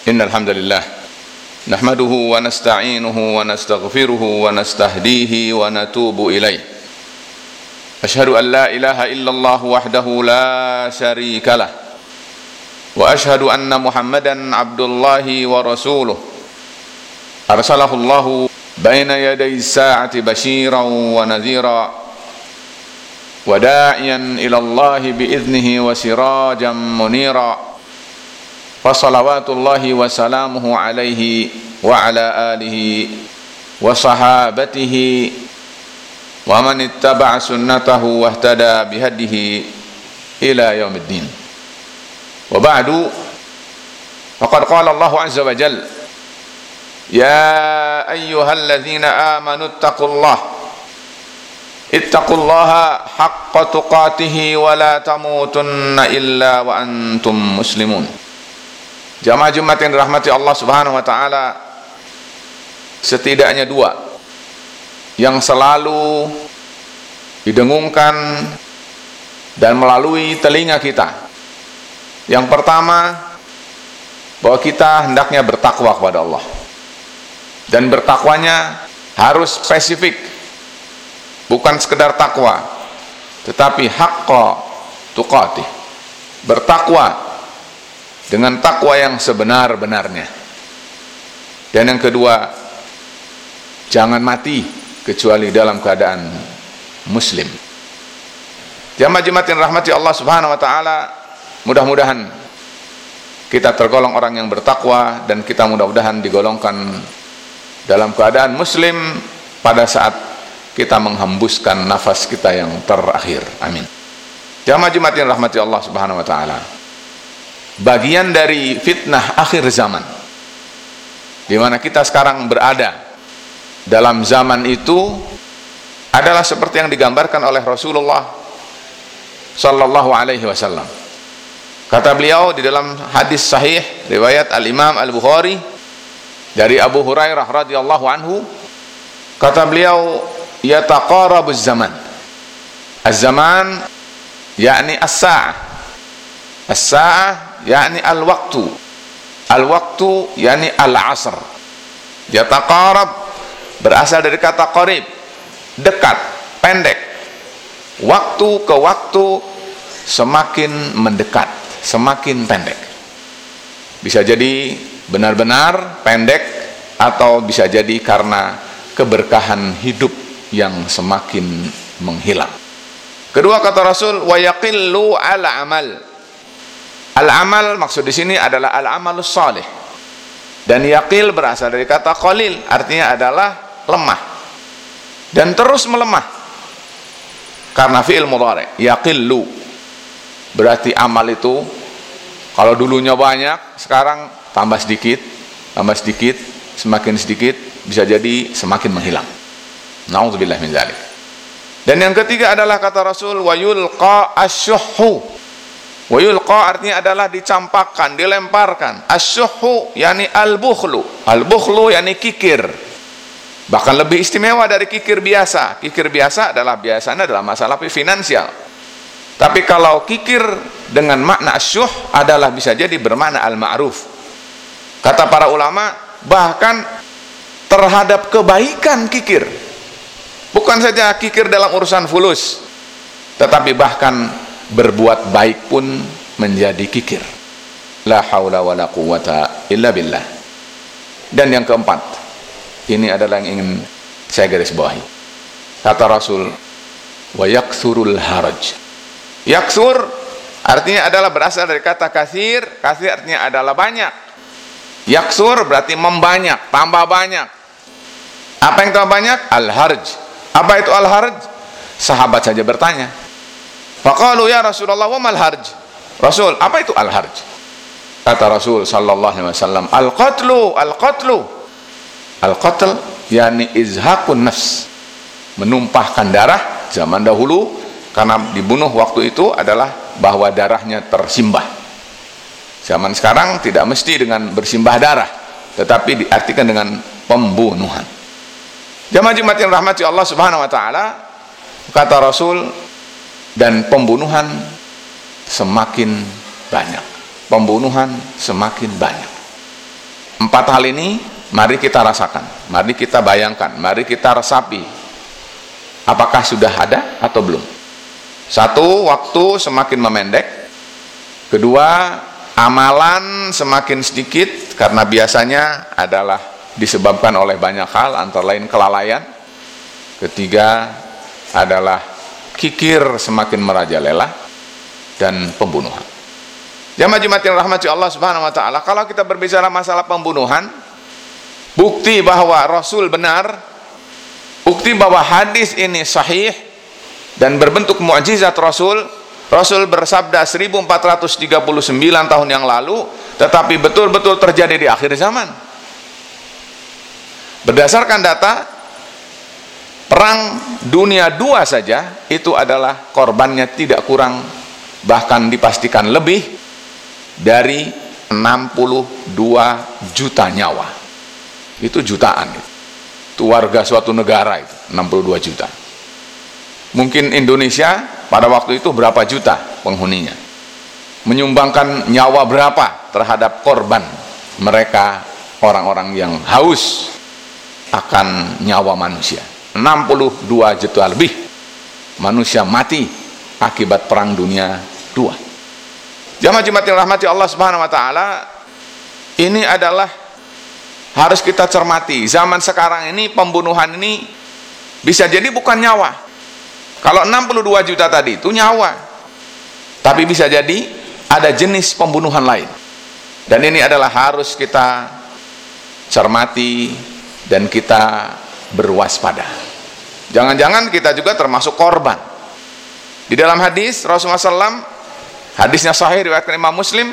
Innal hamdalillah nahmaduhu wa nasta'inuhu wa nastaghfiruhu wa nastahdihi wa natubu ilaih. Asyhadu an la ilaha illallah wahdahu la syarika lah. Wa asyhadu anna Muhammadan abdullahi wa rasuluh. Arsalahu Allahu baina yaday sa'ati basyiran wa nadhira wa da'iyan ila Allah bi'idnihi wa sirajan munira. Fa salawatullahi wa salamuhu alaihi wa ala alihi wa sahabatihi wa man ittaba'a sunnatahu wa ihtada bihadihi ila yaumiddin. Wa ba'du, faqad qala Allah azza wa jalla, ya ayyuhalladzina amanu ittaqullaha haqqa tuqatih wa la tamutunna illa wa antum muslimun. Jamaah Jumat yang dirahmati Allah Subhanahu wa taala, setidaknya dua yang selalu didengungkan dan melalui telinga kita. Yang pertama, bahwa kita hendaknya bertakwa kepada Allah, dan bertakwanya harus spesifik, bukan sekedar takwa, tetapi haqqa tuqatih, bertakwa dengan takwa yang sebenar-benarnya. Dan yang kedua, jangan mati kecuali dalam keadaan muslim. Jamaah Jumat yang rahmati Allah Subhanahu wa taala, mudah-mudahan kita tergolong orang yang bertakwa, dan kita mudah-mudahan digolongkan dalam keadaan muslim pada saat kita menghembuskan nafas kita yang terakhir. Amin. Jamaah Jumat yang rahmati Allah Subhanahu wa taala, bagian dari fitnah akhir zaman, di mana kita sekarang berada dalam zaman itu, adalah seperti yang digambarkan oleh Rasulullah sallallahu alaihi wasallam. Kata beliau di dalam hadis sahih riwayat Al-Imam Al-Bukhari dari Abu Hurairah radhiyallahu anhu, kata beliau, yataqarabuz zaman. Az-zaman yakni as-sa'ah. As-sa'ah yakni al-waqtu. Al-waqtu yakni al-asr. Yataqarab berasal dari kata qarib, dekat, pendek. Waktu ke waktu semakin mendekat, semakin pendek. Bisa jadi benar-benar pendek, atau bisa jadi karena keberkahan hidup yang semakin menghilang. Kedua, kata Rasul, wa yaqillu al-amal. Al-amal maksud di sini adalah al-amalus salih. Dan yaqil berasal dari kata qalil, artinya adalah lemah. Dan terus melemah. Karena fi'il mudhari, yaqillu. Berarti amal itu kalau dulunya banyak, sekarang tambah sedikit, semakin sedikit, bisa jadi semakin menghilang. Na'udzubillah min dzalik. Dan yang ketiga adalah kata Rasul, wa yulqa asyuhhu. Wa yulqa artinya adalah dicampakkan, dilemparkan. Asyuhhu yani al-bukhlu. Al-bukhlu yani kikir. Bahkan lebih istimewa dari kikir biasa. Kikir biasa biasanya adalah masalah finansial. Tapi kalau kikir dengan makna asyuh adalah bisa jadi bermakna al-ma'ruf. Kata para ulama, bahkan terhadap kebaikan kikir. Bukan saja kikir dalam urusan fulus, tetapi bahkan berbuat baik pun menjadi kikir. La haula wala quwata illa billah. Dan yang keempat, ini adalah yang ingin saya garis bawahi. Kata Rasul, wa yaksurul haraj. Yaksur artinya adalah berasal dari kata kasir. Kasir artinya adalah banyak. Yaksur berarti membanyak, tambah banyak. Apa yang tambah banyak? Al-harj. Apa itu al-harj? Sahabat saja bertanya. Faqalu ya Rasulullah wa mal harj? Rasul, apa itu al-harj? Kata Rasul sallallahu alaihi wasallam, al-qatlu. Al-qatl yani izhaqun nafs, menumpahkan darah. Zaman dahulu karena dibunuh waktu itu adalah bahwa darahnya tersimbah. Zaman sekarang tidak mesti dengan bersimbah darah, tetapi diartikan dengan pembunuhan. Jamaah Jumat yang rahmati Allah Subhanahu wa taala, kata Rasul, dan pembunuhan semakin banyak. Pembunuhan semakin banyak. 4 hal ini mari kita rasakan, mari kita bayangkan, mari kita resapi. Apakah sudah ada atau belum? 1, waktu semakin memendek. 2, amalan semakin sedikit karena biasanya adalah disebabkan oleh banyak hal, antara lain kelalaian. 3 adalah kikir semakin merajalela, dan pembunuhan. Jamaah Jumat yang rahmati Allah Subhanahu wa taala, kalau kita berbicara masalah pembunuhan, bukti bahwa Rasul benar, bukti bahwa hadis ini sahih dan berbentuk mukjizat Rasul. Rasul bersabda 1439 tahun yang lalu, tetapi betul-betul terjadi di akhir zaman. Berdasarkan data Perang Dunia II saja, itu adalah korbannya tidak kurang, bahkan dipastikan lebih dari 62 juta nyawa. Itu jutaan, itu warga suatu negara, itu 62 juta. Mungkin Indonesia pada waktu itu berapa juta penghuninya, menyumbangkan nyawa berapa terhadap korban mereka, orang-orang yang haus akan nyawa manusia. 62 juta lebih manusia mati akibat Perang Dunia II. Jamaah Jumat yang rahmati Allah Subhanahu wa taala, ini adalah harus kita cermati. Zaman sekarang ini pembunuhan ini bisa jadi bukan nyawa. Kalau 62 juta tadi itu nyawa, tapi bisa jadi ada jenis pembunuhan lain. Dan ini adalah harus kita cermati dan kita berwaspada. Jangan-jangan kita juga termasuk korban. Di dalam hadis Rasulullah SAW, hadisnya sahih riwayatkan Imam Muslim,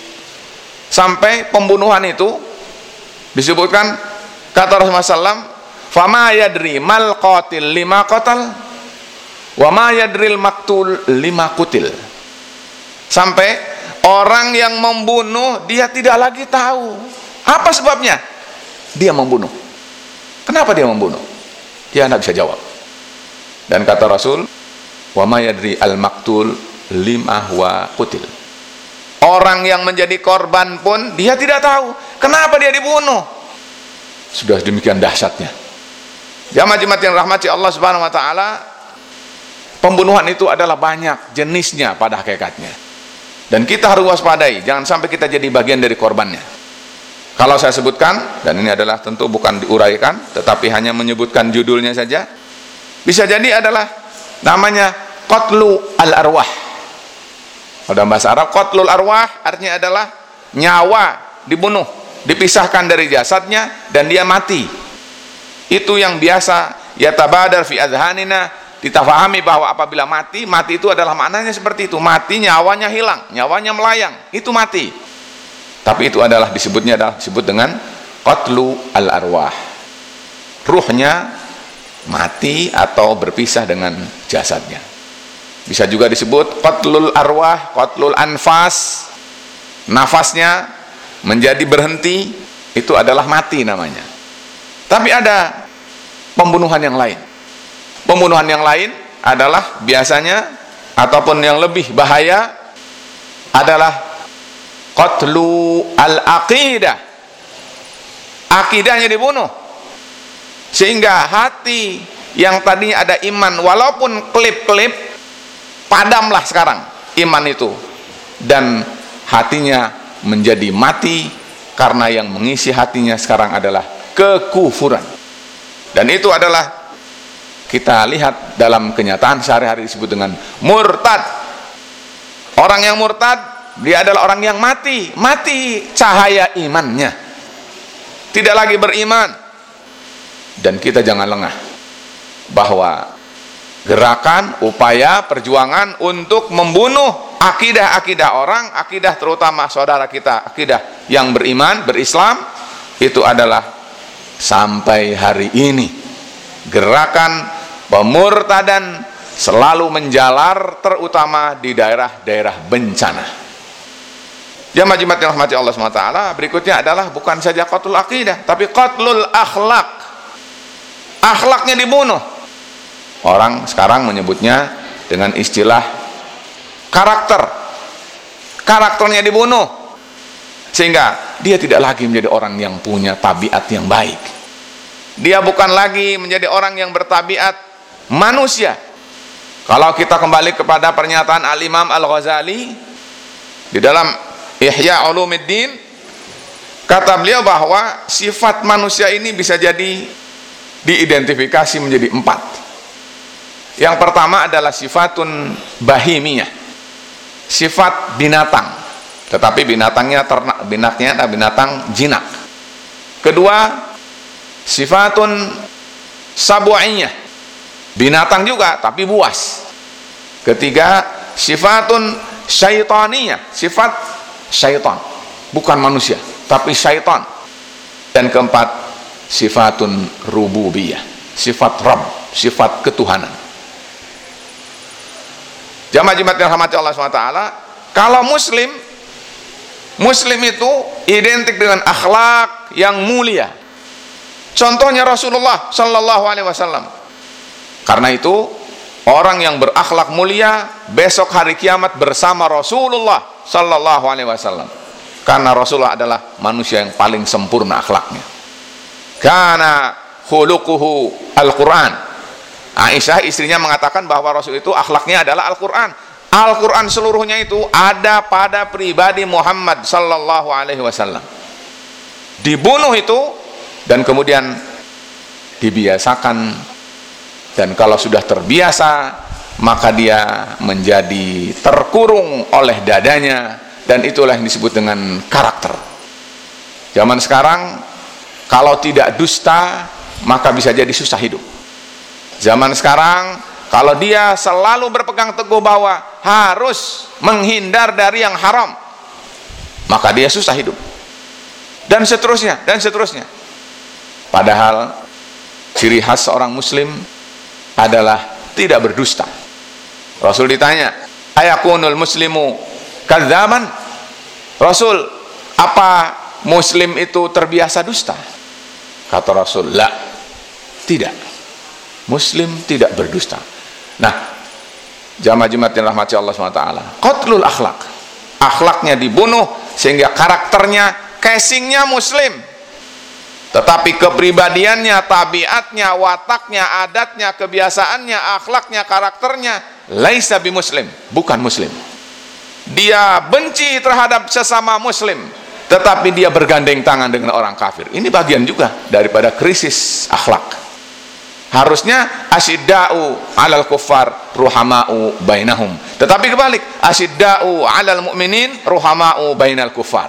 sampai pembunuhan itu disebutkan, kata Rasulullah SAW, fama yadri mal qatil lima qatal wa ma yadril maktul lima kutil. Sampai orang yang membunuh dia tidak lagi tahu apa sebabnya dia membunuh. Kenapa dia membunuh? Dia tidak bisa jawab. Dan kata Rasul, wa ma yadri al maktul lima wa kutil. Orang yang menjadi korban pun dia tidak tahu kenapa dia dibunuh. Sudah demikian dahsyatnya. Jamaah Jumat yang rahmati Allah Subhanahu wa taala, pembunuhan itu adalah banyak jenisnya pada hakikatnya. Dan kita harus waspadai, jangan sampai kita jadi bagian dari korbannya. Kalau saya sebutkan, dan ini adalah tentu bukan diuraikan, tetapi hanya menyebutkan judulnya saja, bisa jadi adalah namanya qatlu al-arwah. Dalam bahasa Arab, qatlul arwah artinya adalah nyawa dibunuh, dipisahkan dari jasadnya dan dia mati. Itu yang biasa yatabadar fi adhanina, kita fahami bahwa apabila mati, mati itu adalah maknanya seperti itu, mati nyawanya hilang, nyawanya melayang, itu mati. Tapi itu adalah disebutnya adalah disebut dengan qatlu al-arwah. Ruhnya mati atau berpisah dengan jasadnya. Bisa juga disebut qatlul arwah, qatlul anfas, nafasnya menjadi berhenti, itu adalah mati namanya. Tapi ada pembunuhan yang lain. Pembunuhan yang lain adalah biasanya ataupun yang lebih bahaya adalah qatlu al-aqidah. Akidahnya dibunuh, sehingga hati yang tadinya ada iman, walaupun klip-klip, padamlah sekarang iman itu, dan hatinya menjadi mati karena yang mengisi hatinya sekarang adalah kekufuran. Dan itu adalah kita lihat dalam kenyataan sehari-hari disebut dengan murtad. Orang yang murtad, dia adalah orang yang mati cahaya imannya, tidak lagi beriman. Dan kita jangan lengah bahwa gerakan, upaya, perjuangan untuk membunuh akidah-akidah orang, akidah terutama saudara kita, akidah yang beriman, berislam, itu adalah sampai hari ini gerakan pemurtadan selalu menjalar, terutama di daerah-daerah bencana. Jamaah Jumat yang rahmati Allah SWT, berikutnya adalah bukan saja qatlul aqidah, tapi qatlul akhlak. Akhlaknya dibunuh. Orang sekarang menyebutnya dengan istilah karakter. Karakternya dibunuh. sehingga dia tidak lagi menjadi orang yang punya tabiat yang baik. Dia bukan lagi menjadi orang yang bertabiat manusia. Kalau kita kembali kepada pernyataan Al-Imam Al-Ghazali di dalam Ihya Ulumuddin, kata beliau bahwa sifat manusia ini bisa jadi diidentifikasi menjadi 4. Yang pertama adalah sifatun bahimiyah, sifat binatang, tetapi binatangnya ternak, binatang jinak. Kedua, sifatun sabu'iyah, binatang juga tapi buas. Ketiga, sifatun syaitaniyah, sifat syaitan, bukan manusia tapi syaitan. Dan keempat, sifatun rububiyah, sifat Rabb, sifat ketuhanan. Jamaah jemaat yang dirahmati Allah SWT, kalau muslim itu identik dengan akhlak yang mulia. Contohnya Rasulullah Sallallahu Alaihi Wasallam. Karena itu orang yang berakhlak mulia besok hari kiamat bersama Rasulullah Sallallahu Alaihi Wasallam. Karena Rasulullah adalah manusia yang paling sempurna akhlaknya. Karena khuluquhu Al-Quran. Aisyah istrinya mengatakan bahwa Rasul itu akhlaknya adalah Al-Quran. Al-Quran seluruhnya itu ada pada pribadi Muhammad Sallallahu Alaihi Wasallam. Dibunuh itu dan kemudian dibiasakan, dan kalau sudah terbiasa maka dia menjadi terkurung oleh dadanya, dan itulah yang disebut dengan karakter. Zaman sekarang kalau tidak dusta maka bisa jadi susah hidup. Zaman sekarang kalau dia selalu berpegang teguh bahwa harus menghindar dari yang haram, maka dia susah hidup, dan seterusnya dan seterusnya. Padahal ciri khas seorang muslim adalah tidak berdusta. Rasul ditanya, ayakunul muslimu kadzaban? Rasul, apa muslim itu terbiasa dusta? Kata Rasul, la, tidak. Muslim tidak berdusta. Nah, jamaah jemaat yang rahmati Allah SWT, qatlul akhlak, akhlaknya dibunuh sehingga karakternya, casingnya muslim, tetapi kepribadiannya, tabiatnya, wataknya, adatnya, kebiasaannya, akhlaknya, karakternya laisa bimuslim, bukan muslim. Dia benci terhadap sesama muslim, tetapi dia bergandeng tangan dengan orang kafir. Ini bagian juga daripada krisis akhlak. Harusnya asyidda'u 'alal kuffar ruhama'u bainahum, tetapi kebalik, asyidda'u 'alal mu'minin ruhama'u bainal kuffar.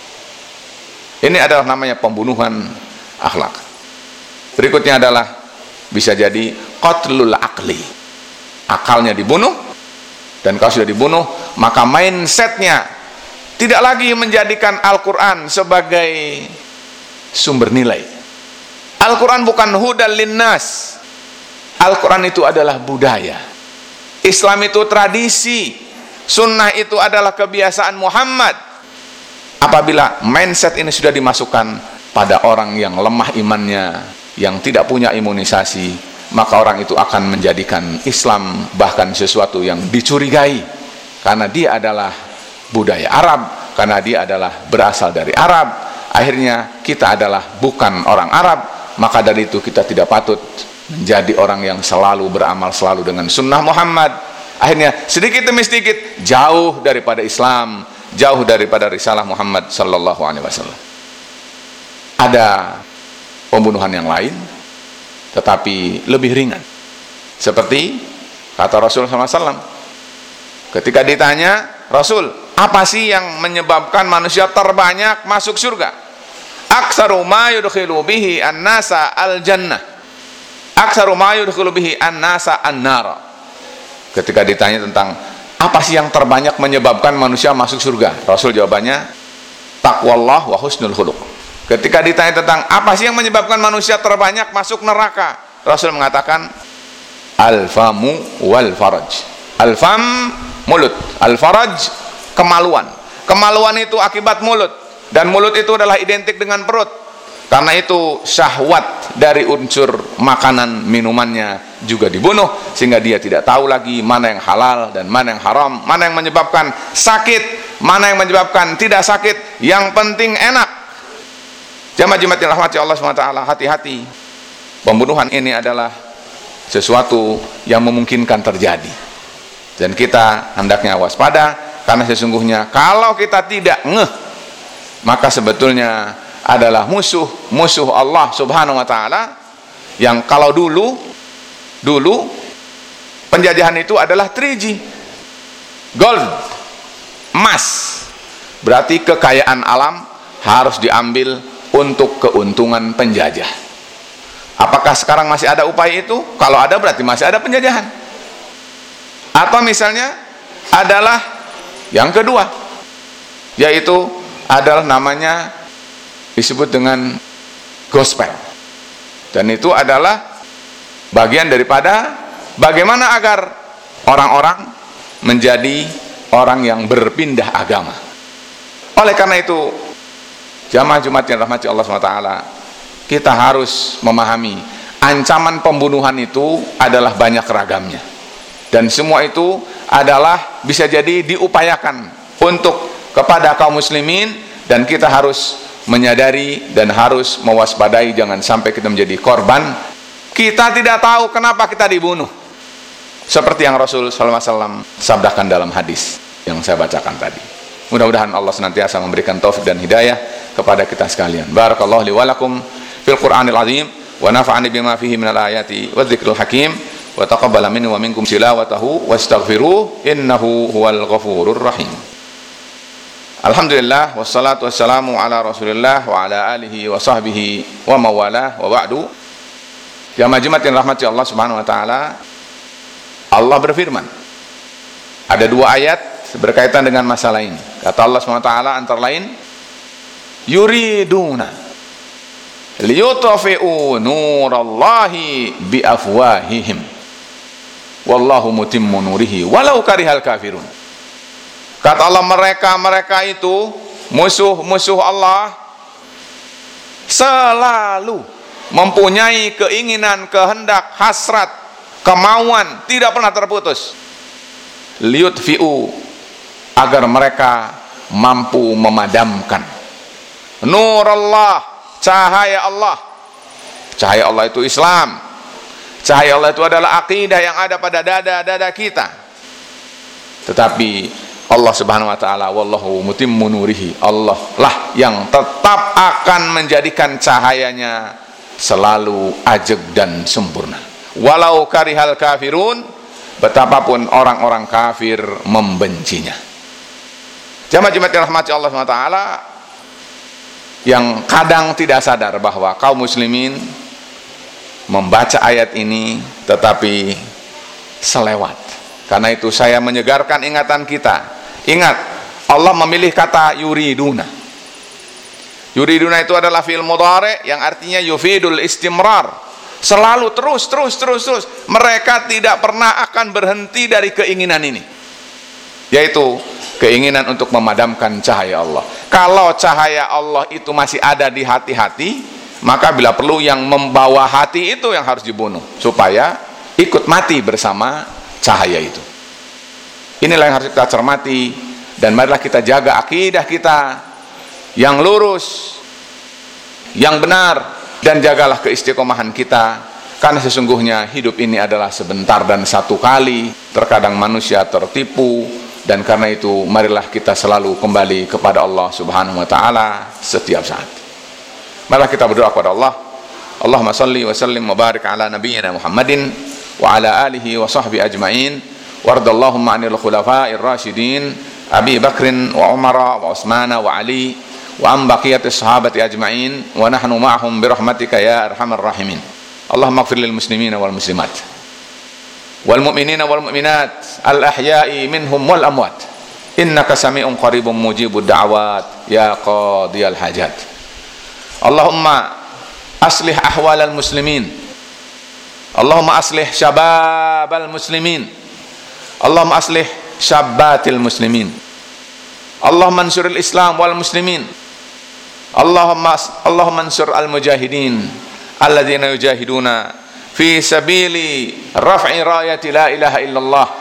Ini adalah namanya pembunuhan akhlak. Berikutnya adalah bisa jadi qatlul aqli, akalnya dibunuh, dan kalau sudah dibunuh maka mindsetnya tidak lagi menjadikan Al-Quran sebagai sumber nilai. Al-Quran bukan hudal linnas. Al-Quran itu adalah budaya. Islam itu tradisi. Sunnah itu adalah kebiasaan Muhammad. Apabila mindset ini sudah dimasukkan pada orang yang lemah imannya, yang tidak punya imunisasi, maka orang itu akan menjadikan Islam bahkan sesuatu yang dicurigai, karena dia adalah budaya Arab, karena dia adalah berasal dari Arab. Akhirnya kita adalah bukan orang Arab, maka dari itu kita tidak patut menjadi orang yang selalu beramal selalu dengan sunnah Muhammad. Akhirnya sedikit demi sedikit jauh daripada Islam, jauh daripada risalah Muhammad Sallallahu Alaihi Wasallam. Ada pembunuhan yang lain tetapi lebih ringan, seperti kata Rasul SAW ketika ditanya, Rasul, apa sih yang menyebabkan manusia terbanyak masuk surga? Aktsaru ma yudkhilu bihi an-nasa al-jannah, aktsaru ma yudkhilu bihi an-nasa an-nar. Ketika ditanya tentang apa sih yang terbanyak menyebabkan manusia masuk surga, Rasul jawabannya taqwallah wa husnul khuluq. Ketika ditanya tentang apa sih yang menyebabkan manusia terbanyak masuk neraka, Rasul mengatakan al-famu wal faraj. Al-fam, mulut, al-faraj, kemaluan. Kemaluan itu akibat mulut, dan mulut itu adalah identik dengan perut. Karena itu syahwat dari unsur makanan minumannya juga dibunuh, sehingga dia tidak tahu lagi mana yang halal dan mana yang haram, mana yang menyebabkan sakit, mana yang menyebabkan tidak sakit, yang penting enak. Jamaah Jumat yang rahmati Allah SWT, hati-hati. Pembunuhan ini adalah sesuatu yang memungkinkan terjadi, dan kita hendaknya waspada, karena sesungguhnya kalau kita tidak ngeh, maka sebetulnya adalah musuh Allah Subhanahu wa taala, yang kalau dulu penjajahan itu adalah 3G, gold, emas, berarti kekayaan alam harus diambil untuk keuntungan penjajah. Apakah sekarang masih ada upaya itu? Kalau ada, berarti masih ada penjajahan. Atau misalnya adalah yang kedua, yaitu adalah namanya disebut dengan gospel, dan itu adalah bagian daripada bagaimana agar orang-orang menjadi orang yang berpindah agama. Oleh karena itu, jamaah Jumat yang rahmati Allah SWT, kita harus memahami ancaman pembunuhan itu adalah banyak ragamnya, dan semua itu adalah bisa jadi diupayakan untuk kepada kaum muslimin, dan kita harus menyadari dan harus mewaspadai, jangan sampai kita menjadi korban. Kita tidak tahu kenapa kita dibunuh, seperti yang Rasul SAW sabdakan dalam hadis yang saya bacakan tadi. Mudah-mudahan Allah senantiasa memberikan taufik dan hidayah kepada kita sekalian. Barakallahu li wa lakum fil Qur'anil azim, wa nafa'ani bima fihi minal ayati wa dzikril hakim, wa taqabbala minni wa minkum tilawatahu wastaghfiruh innahu huwal ghafurur rahim. Alhamdulillah, wassalatu wassalamu ala Rasulillah wa ala alihi wa sahbihi wa mawalah, wa ba'du. Jamaah Jumat yang rahmati Allah Subhanahu wa taala, Allah berfirman, ada 2 ayat berkaitan dengan masalah ini. Kata Allah Subhanahu wa taala antara lain, yuriduna liyutfi'u nurallahi biafwahihim wallahu mutimmu nurihi walau karihal kafirun. Kata Allah, mereka itu musuh Allah selalu mempunyai keinginan, kehendak, hasrat, kemauan tidak pernah terputus, liyutfi'u, agar mereka mampu memadamkan nur Allah, cahaya Allah. Cahaya Allah itu Islam, cahaya Allah itu adalah akidah yang ada pada dada kita. Tetapi Allah Subhanahu wa taala, wallahu mutimmu nurihi, Allah lah yang tetap akan menjadikan cahayanya selalu ajeg dan sempurna. Walau karihal kafirun, betapapun orang-orang kafir membencinya. Jamaah Jumat yang rahmati Allah Subhanahu wa taala, yang kadang tidak sadar bahwa kaum muslimin membaca ayat ini tetapi selewat. Karena itu saya menyegarkan ingatan kita. Ingat, Allah memilih kata yuriduna. Yuriduna itu adalah fi'il mudhari yang artinya yufidul istimrar, selalu terus. Mereka tidak pernah akan berhenti dari keinginan ini, yaitu keinginan untuk memadamkan cahaya Allah. Kalau cahaya Allah itu masih ada di hati-hati, maka bila perlu yang membawa hati itu yang harus dibunuh, supaya ikut mati bersama cahaya itu. Inilah yang harus kita cermati, dan marilah kita jaga akidah kita yang lurus, yang benar, dan jagalah keistiqomahan kita, karena sesungguhnya hidup ini adalah sebentar dan satu kali. Terkadang manusia tertipu, dan karena itu marilah kita selalu kembali kepada Allah Subhanahu wa taala setiap saat. Marilah kita berdoa kepada Allah. Allahumma salli wa sallim wa barik ala nabiyyina Muhammadin wa ala alihi wa sahbihi ajma'in. Wardallahumma 'anil khulafa'ir rasyidin Abi Bakrin wa Umar wa Utsman wa Ali wa an baqiyatis sahabati ajma'in wa nahnu ma'hum bi rahmatika ya arhamar rahimin. Allahumma ighfir lil muslimina wal muslimat wal mu'minina wal mu'minat al ahya'i minhum wal amwat innaka sami'un qaribun mujibud da'awat ya qadiyal hajat. Allahumma aslih ahwalal muslimin, Allahumma aslih syababal muslimin, Allahumma aslih syabbatil muslimin, Allahumma ansuril Islam wal muslimin, Allahumma ansur al mujahidin alladzina yujahiduna fi sabili raf'i rayati la ilaha illallah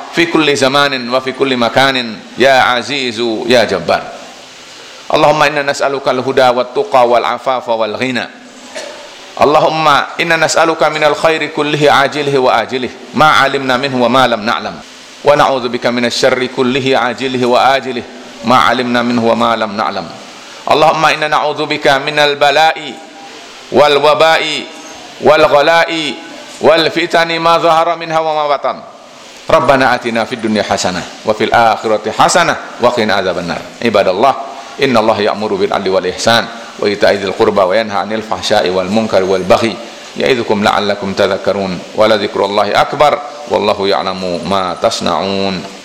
في كل زمان وفي كل مكان يا عزيز يا جبار. اللهم إنا نسألك الهدى والتقى والعفاف والغنى. اللهم إنا نسألك من الخير كله عاجله وآجله ما علمنا منه وما لم نعلم، ونعوذ بك من الشر كله عاجله وآجله ما علمنا منه وما لم نعلم. اللهم إنا نعوذ بك من البلاء والوباء والغلاء والفتن ما ظهر منها وما بطن. ربنا آتنا في الدنيا حسنة وفي الآخرة حسنة وقنا عذاب النار. عباد الله، إن الله يأمر بالعدل والإحسان وإيتاء ذي القربى وينهى عن الفحشاء والمنكر والبغي يعظكم لعلكم تذكرون، ولذكر الله أكبر والله يعلم ما تصنعون.